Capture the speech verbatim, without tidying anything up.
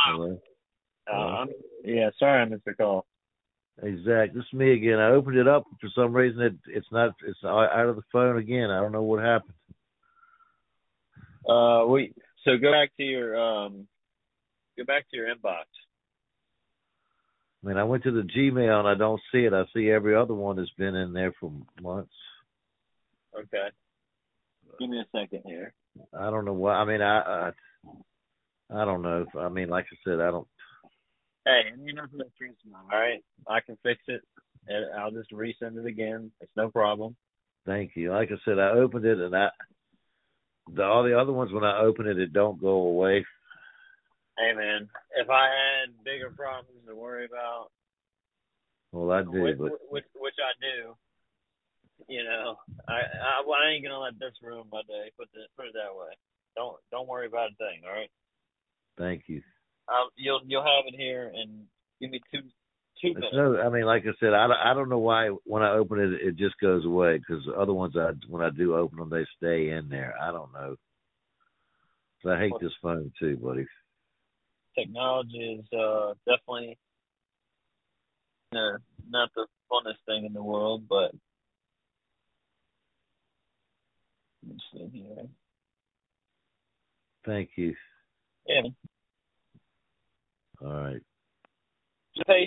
Hello. Uh, Hello. I'm, yeah, sorry I missed the call. Hey Zach, this is me again. I opened it up for some reason. It it's not. It's out out of the phone again. I don't know what happened. Uh, wait. So go back to your um, go back to your inbox. I mean, I went to the Gmail and I don't see it. I see every other one that's been in there for months. Okay. Give me a second here. I don't know why. I mean, I I, I don't know. I mean, like I said, I don't. Hey, you know the truth, all right. I can fix it, and I'll just resend it again. It's no problem. Thank you. Like I said, I opened it and I the, all the other ones when I open it, it don't go away. Hey, man, if I had bigger problems to worry about, Well, I do, which, but which, which I do, you know, I, I, well, I ain't gonna let this ruin my day. Put it, put it that way. Don't, don't worry about a thing. All right. thank you. I'll, you'll, you'll have it here, and give me two, two It's minutes. no. I mean, like I said, I, don't- I don't know why when I open it, it just goes away. Because the other ones, I when I do open them, they stay in there. I don't know. So I hate Well, this phone too, buddy. technology is uh, definitely uh, not the funnest thing in the world, but let me see here. Thank you. Yeah, man. All right. Just pay